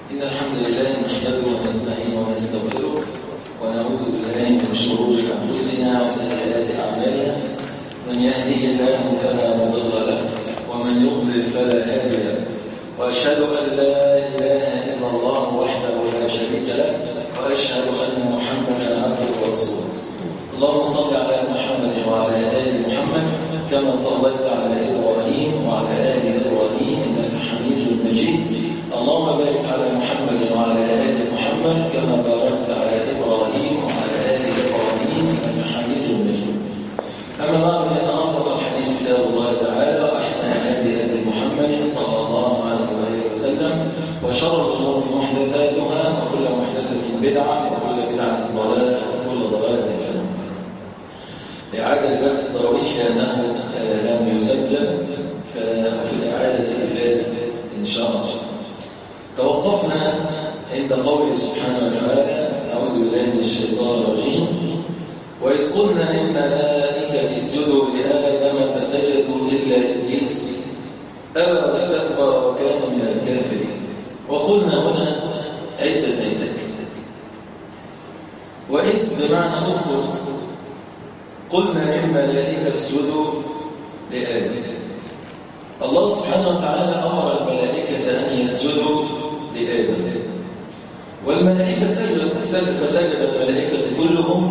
إن الحمد لله نحمده ونستعينه ونستغفره ونعوذ بالله من شرور أنفسنا وسيئات أعمالنا. من يهده الله فلا مضل له ومن يضلل فلا هادي له، وأشهد أن لا إله إلا الله وحده لا شريك له، وأشهد أن محمدا عبده ورسوله. اللهم صل على محمد وعلى آل محمد كما صليت على إبراهيم وعلى آل إبراهيم إنك حميد مجيد. اللهم بارك على محمد وعلى آل محمد كما باركت على إبراهيم وعلى آل إبراهيم إنك حميد مجيد. أما بعد فإن أصدق الحديث كتاب الله تعالى، وأحسن الهدي هدي محمد صلى الله عليه وسلم، وشر الأمور محدثاتها، وكل محدثة بدعة، وكل بدعة ضلالة، وكل ضلالة في النار. إعادة درس التراويح لأنه لم يسجل، ففي الإعادة إفادة إن شاء الله. توقفنا عند قوله سبحانه وتعالى: أعوذ بالله من الشيطان الرجيم: وإذ قلنا للملائكة اسجدوا لآدم فسجدوا إلا إبليس أبى واستكبر وكان من الكافرين. وقلنا هنا عدة مسائل. وإذ بمعنى اذكر، قلنا للملائكة اسجدوا لآدم. الله سبحانه وتعالى أمر الملائكة أن يسجدوا لآدم، والملائكة فسجد الملائكة كلهم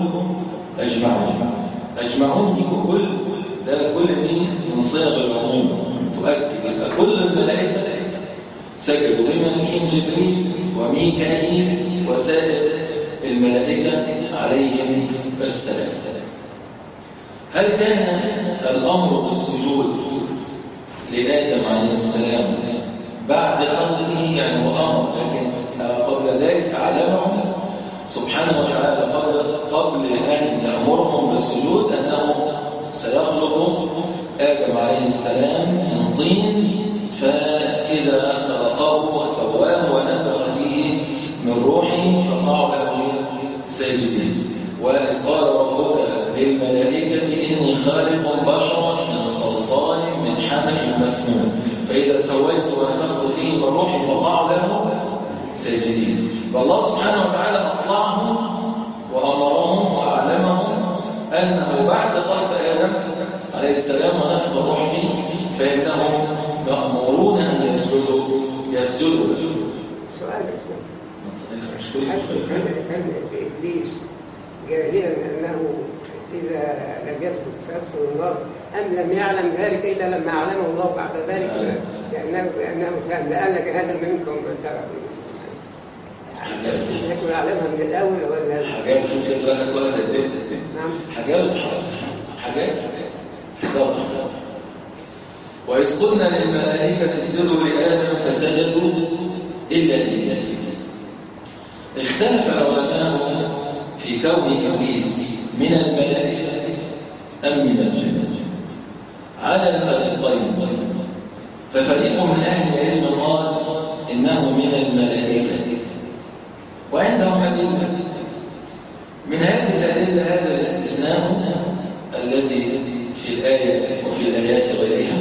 أجمعون دي كل دي من صيغ العموم تؤكد يبقى كل الملائكة سجدوا، بما فيهم جبريل وميكائيل وسائر الملائكة عليهم السلام. هل كان الأمر بالسجود لآدم عليه السلام بعد خلقه؟ يعني هو أمر، لكن قبل ذلك أعلمهم سبحانه وتعالى قبل أن يأمرهم بالسجود أنه سيخلق آدم عليه السلام من طين، فإذا خلقه وسواه ونفخ فيه من روحه فقعوا له ساجدين. وإذ قال ربك للملائكة إني خالق بشرا من صلصال من حمأ مسنون فإذا سويت ونفخت فيه من روحي فقعوا له ساجدين. والله سبحانه وتعالى أطلعهم وأمرهم وأعلمهم أنه بعد خلق آدم عليه السلام ونفخ الروح فيه فإنهم مأمورون أن يسجدوا. سؤال كان إبليس جاهلا أنه إذا لم يسجد سيدخل النار، أم لم يعلم ذلك إلا لما أعلمه الله بعد ذلك بأنه سيملأن جهنم منكم يكون أعلمها من الأول ولا حاجات؟ شوف كيف دخل ولا تدبر. نعم، حاجات. وإذ قلنا للملائكة اسجدوا لآدم فسجدوا إلا إبليس. اختلف العلماء في كون إبليس من الملائكة أم من الجن على فريقين. ففريق من أهل العلم قال إنه من الملائكة، وعندهم أدلة. من هذه الأدلة هذا الاستثناء الذي في الآية وفي الآيات غيرها،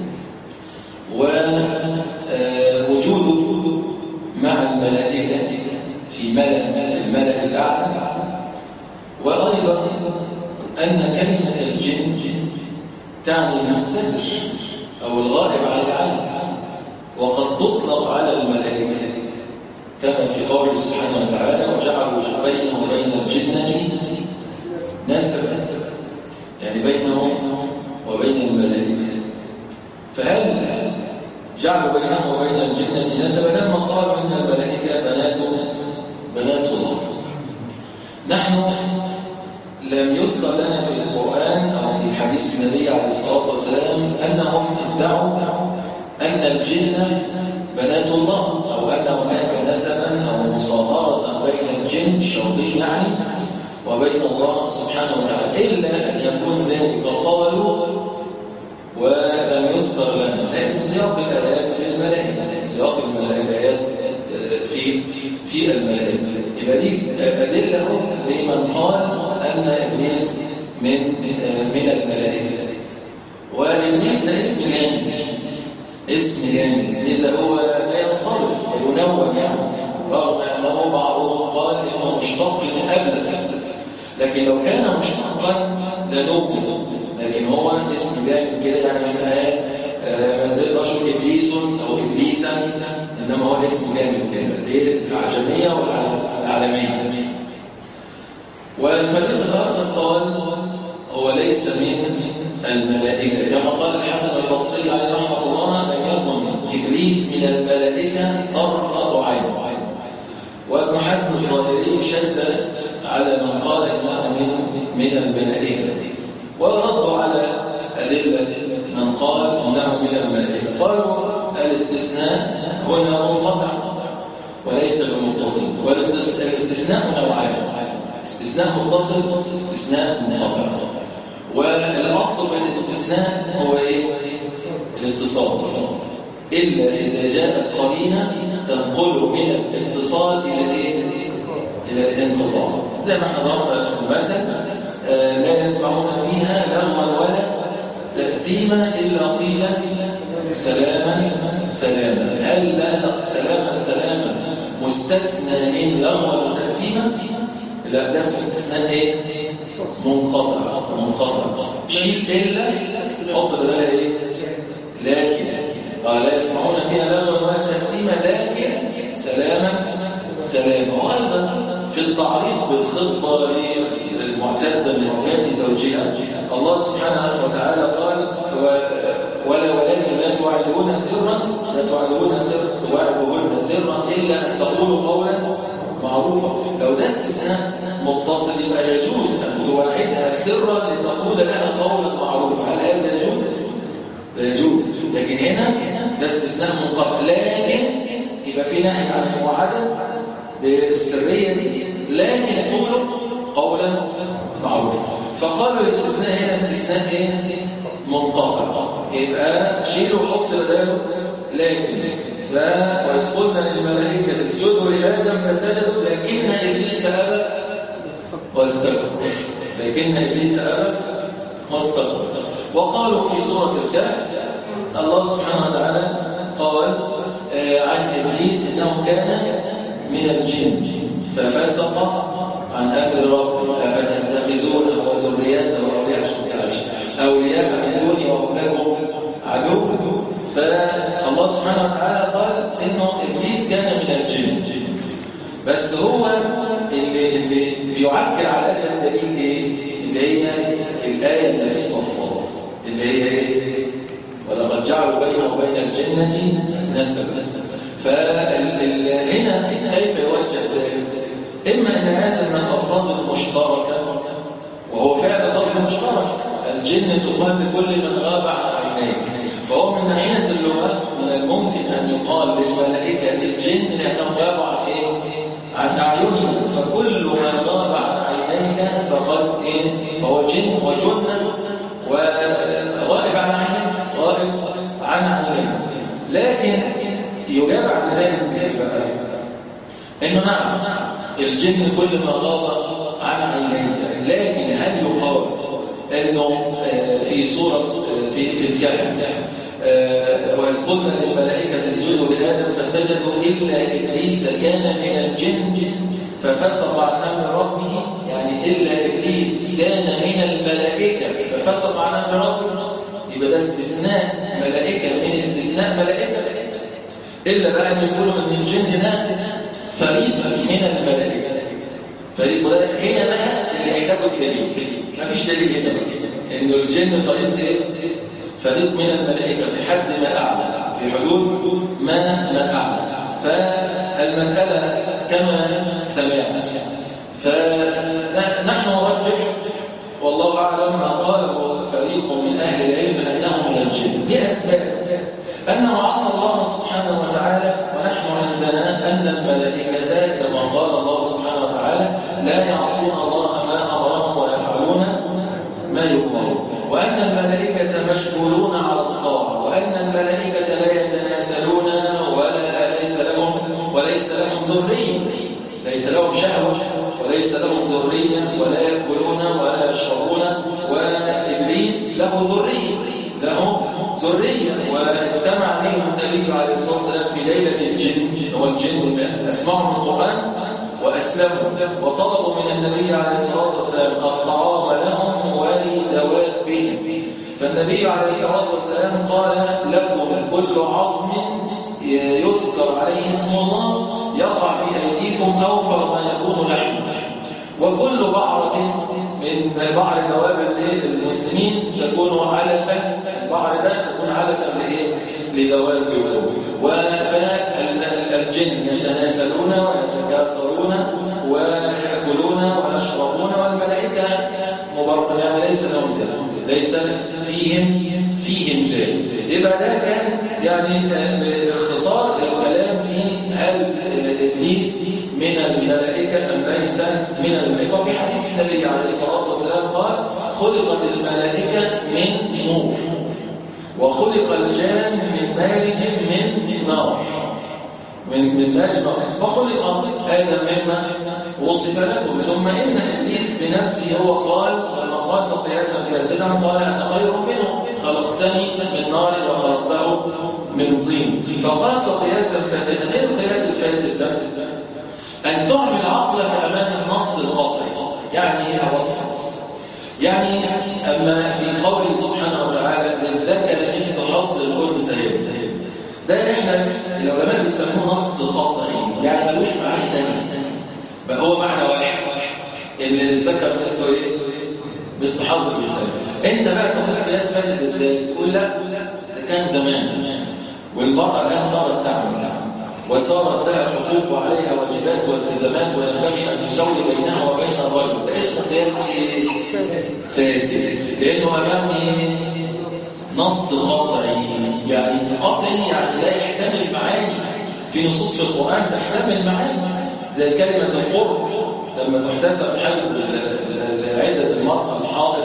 ووجوده مع الملائكة في الملأ الأعلى، وأيضا أن كلمة الجن تعني المستتر أو الغائب عن العين، وقد تطلق على الملائكة كما في قوله سبحانه وتعالى: وجعلوا بينه وبين الجنة نسبا، يعني بينهم وبين الملائكة. فهل جعلوا بينه وبين الجنة نسبا لما قالوا إن الملائكة بنات الله؟ نحن لم يذكر لنا في القرآن أو في حديث النبي عليه الصلاة والسلام أنهم ادعوا أن الجن بنات الله، أو أن هناك نسبا أو مصاهرة بين الجن الشياطين يعني وبين الله سبحانه وتعالى، إلا أن يكون ذلك قالوا ولم يذكر لنا. لكن سياق الآيات في الملائكة، سياق الآيات في الملائكة، يبقى دي أدلة لمن قال أن إبليس من الملائكة. وإبليس ده اسم جامد، إذا هو لا ينصرف وينون يعني رغم أنه بعضهم قال إنه مشتق من أبلس، لكن لو كان مشتقا لنوجد، لكن هو اسم جامد كده يعني يبقى ما تقدرش إبليس أو إبليسا، إنما هو اسم جامد كده ليه العجمية والعالمية. والفريق الآخر قال هو ليس من الملائكة، كما قال الحسن البصري عليه رحمة الله: لم يكن إبليس من الملائكة طرفة عين. وابن حزم الظاهري شد على من قال إنه من الملائكة، وردوا على أدلة من قال إنه من الملائكة. قالوا الاستثناء هنا منقطع وليس بمتصل، والاستثناء نوعان: استثناء متصل واستثناء منقطع. والأصل في الاستثناء هو إيه؟ الاتصال، إلا إذا جاءت قرينة تنقل من الاتصال إلى إيه؟ إلى الانقطاع. زي ما احنا ضربنا المثل: لا يسمعون فيها لغوا ولا تأثيما إلا قيل سلاما سلاما. هل لا سلاما سلاما مستثنى من لغوا وتأثيما؟ لا، ده اسمه استثناء ايه؟ منقطع. شيل إلا حط بدلها ايه؟ لكن لا يسمعون فيها لغوا ولا تأثيما لكن سلاما سلاما. وأيضا في التعريض بالخطبة للمعتدة من وفاة زوجها الله سبحانه وتعالى قال: ولكن لا توعدون سرا إلا أن تقولوا قولا معروفا. لو ده استثناء متصل يبقى يجوز أن تواعدها سرا لتقول لها قولا معروفا. هل هذا يجوز؟ لا يجوز. لكن هنا ده استثناء منقطع، لكن يبقى في نهي عن المواعدة بالسرية دي، لكن قولوا قولا معروفا. فقالوا الاستثناء هنا استثناء ايه؟ منقطع، يبقى شيلوا وحط بداله لكن. لا، وإذ قلنا للملائكة اسجدوا لآدم فسجدوا لكن إبليس أبى واستكبر. وقالوا في سورة الكهف الله سبحانه وتعالى قال عن إبليس إنه كان من الجن ففسق عن أمر ربه أفتتخذونه وذريته أولياء من دوني وهم لكم عدو. فالله سبحانه وتعالى قال إنه إبليس كان من الجن، بس هو اللي بيعكر على هذا الدليل إيه؟ اللي هي الآية اللي في الصفات اللي هي إيه؟ ولقد جعلوا بينه وبين الجنة نسبا. فهنا كيف يوجه ذلك؟ إما أن هذا من الألفاظ المشتركة، وهو فعلا لفظ مشترك، الجن تقال لكل من غاب عن عينيك، فهو من ناحية اللغة من الممكن أن يقال للملائكة الجن لأنهم غابوا عن إيه؟ عن أعينهم، فكل من غاب عن عينيك فقد إيه؟ فهو جن وجنة وغائب عن عينيك، غائب عن عينيك. لكن يجاب عن ذلك بقى إنه نعم الجن كل ما غاب عن عينيك، لكن هل يقال إنه في سورة في الكهف وإذ قلنا للملائكة اسجدوا لآدم فسجدوا إلا إبليس كان من الجن ففسق عن أمر ربه، يعني إلا إبليس كان من الملائكة ففسق عن أمر ربه، يبقى ده استثناء ملائكة من استثناء ملائكة. إلا بقى أن يقولوا من الجن ده فريق من الملائكة، فريق هنا بقى اللي يحتاجوا الدليل. مفيش دليل هنا بقى إنه الجن فريق من الملائكة في حد ما أعلى، في حدود ما أعلى. فالمسألة كما سمعت، فنحن نرجح والله أعلم ما قاله فريق من أهل العلم أنه من الجن لأسباب: أنه عصى الله سبحانه وتعالى، ونحن عندنا أن الملائكة كما قال الله سبحانه وتعالى لا يعصون الله ما أمرهم ويفعلون ما يؤمرون، وأن الملائكة مشغولون على الطاعة، وأن الملائكة لا يتناسلون وليس لهم ذرية، ليس لهم شهوة وليس لهم ذرية، ولا يأكلون ولا يشربون، وإبليس له ذرية لهم ذرية، واجتمع عليهم النبي عليه الصلاة والسلام في ليلة الجن، هو الجن أسمعوا من القرآن وأسلموا، وطلبوا من النبي عليه الصلاة والسلام الطعام لهم ولدوابهم، فالنبي عليه الصلاة والسلام قال لكم كل عظم يذكر عليه اسم الله يقع في أيديكم أوفر ما يكون لحم، وكل بعرة من بعر الدواب المسلمين تكون علفا، البعر ده تكون علفا لدوابهم. فالجن يتناسلون ويتكاثرون ويأكلون ويشربون، والملائكة مبرقون، يعني ليس لهم زال، ليس فيهم زال. يبقى ده كان يعني باختصار الكلام في هل إبليس من الملائكة أم ليس من الملائكة. وفي حديث النبي عليه الصلاة والسلام قال خلقت الملائكة من نور، وخلق الجان من مارج من نار، من مارج نار، وخلق آدم مما وصف لكم. ثم إن إبليس بنفسه هو قال لما قاس قياسا فاسدا قال أنا خير منه، خلقتني من نار وخلقته من طين، فقاس قياسا فاسدا. إيه القياس الفاسد ده؟ أن تعمل عقلك أمام النص القطعي. يعني أوسط، يعني أما في قوله سبحانه وتعالى للذكر مثل حظ الأنثيين، ده إحنا العلماء بيسموه نص قطعي، يعني ملوش معاني تاني، بقى هو معنى واحد، اللي للذكر مثله إيه؟ مثل حظ الأنثيين. أنت بقى تقول قياس فاسد إزاي؟ تقول لا ده كان زمان، والمرأة الآن صارت تعمل وصارت لها حقوق وعليها واجبات والتزامات، وينبغي أن تسوي بينها وبين الرجل. ده اسمه قياس فاسد، لأنه أمام نص قطعي. يعني قطعي يعني لا يحتمل معاني، في نصوص في القرآن تحتمل معاني، زي كلمة القرب لما تحتسب حسب عدة المرأة الحاضر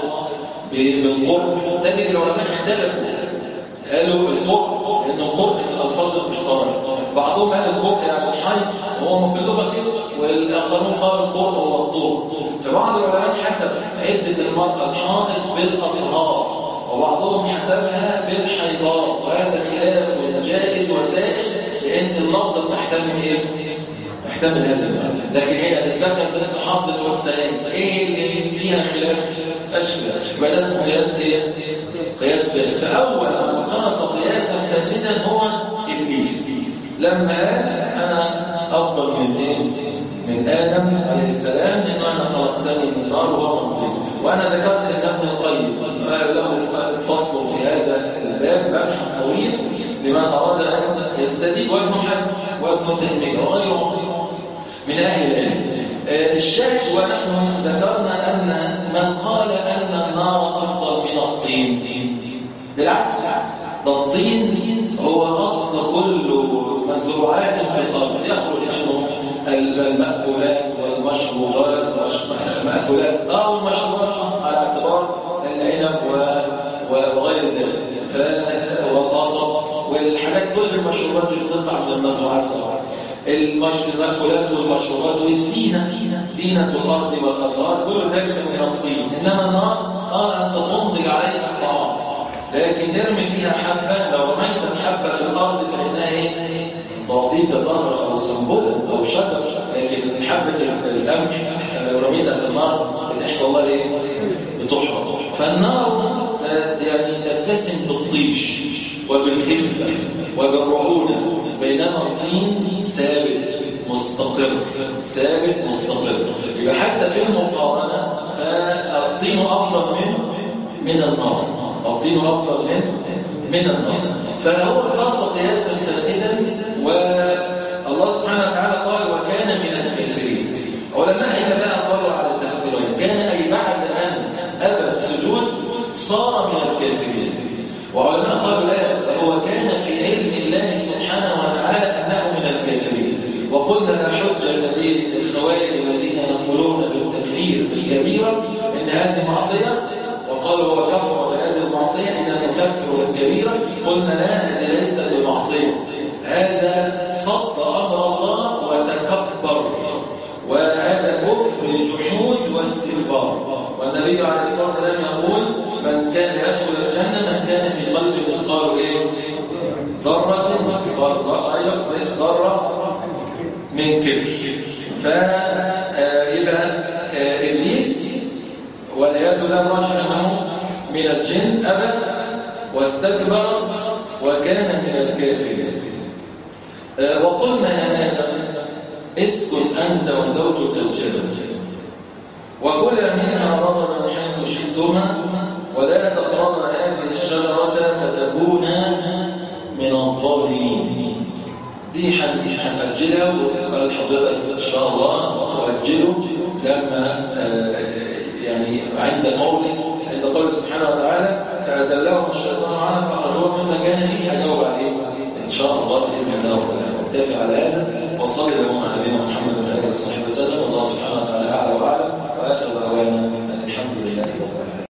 بالقرب، تجد العلماء اختلفوا، قالوا القرب لأن القرب من الألفاظ المشتركة، بعضهم قال القرب يعني الحيض وهو في اللغة كده، والآخرون قالوا القرب هو الطهر. فبعض العلماء حسب عدة المرأة الحائض بالأطهار، وبعضهم حسبها بالحيضات، وهذا خلاف جائز وسائل، لأن اللفظة تحتمل إيه؟ تحتمل هذا المعنى. لكن هي للذكر مثل حظ الأنثيين، إيه اللي فيها خلاف؟ أشبه. يبقى ده اسمه قياس إيه؟ قياس فاسد. فأول من قاس قياسا فاسدا هو إبليس، لما أنا أفضل من إيه؟ من آدم عليه السلام، لأنه أنا خلقتني من نار وهو من طين. وأنا ذكرت أن ابن القيم له فصل في هذا الباب، مبحث طويل لمن أراد أن يستزيد، وابن حزم وابن تيمية وغيرهم من أهل العلم. الشاهد ونحن ذكرنا أن من قال أن النار أفضل من الطين، بالعكس، ده الطين هو أصل كل مزروعات في الأرض، يخرج منه المأكولات والمشروبات، المأكولات والمشروبات على اعتبار العنب وغير ذلك، والقصب والحاجات، كل المشروبات دي بتطلع من المزروعات، المأكولات والمشروبات والزينة، زينة الأرض والأزهار، كل ذلك من الطين. إنما النار أنت تنضج عليها الطعام، لكن ارمي فيها حبة، لو رميت الحبة في الأرض فإنها تعطيك زهرة أو سنبلة أو شجر، لكن حبة القمح لو رميتها في النار بتحصل لها إيه؟ بتحرق. فالنار يعني تتسم بالطيش وبالخفة وبالرعونة، بينما الطين ثابت مستقر، ثابت مستقر. يبقى حتى في المقارنة فالطين أفضل من النار، الطين أفضل من النار. فهو قاس قياسا فاسدا، والله سبحانه وتعالى قال وكان من الكافرين. علماء هنا بقى قالوا على التفسيرين، كان أي بعد أن أبى السجود صار من الكافرين، وعلماء قالوا لا، هو كان في علم الله سبحانه وتعالى أنه من الكافرين. وقلنا لا حجة للخوارج الذين يقولون بالتكفير في الكبيرة إن هذه معصية، وقالوا هو كفر بهذه المعصية إذا نكفر بالكبيرة. قلنا لا، هذا ليس بمعصية، هذا صد أمر الله وتكبر، وهذا كفر جحود واستكبار. والنبي عليه الصلاة والسلام يقول من كان يدخل الجنة من كان في ذرة من كبر. فيبقى إبليس والعياذ بالله راجح أنه من الجن أبى واستكبر وكان من الكافرين. وقلنا يا آدم اسكن أنت وزوجك الجنة وكلا منها رغدا حيث شئتما ولا تقربا هذه الشجرة فتكونا من الظالمين. دي هنأجلها وسؤال حضرتك إن شاء الله وأجله لما يعني عند قوله سبحانه وتعالى فأزلهم الشيطان عنه فأخرجوه مما كان فيه هنجاوب عليه إن شاء الله بإذن الله. نكتفي على هذا وصلي اللهم على نبينا محمد وعلى آله وصحبه وسلم.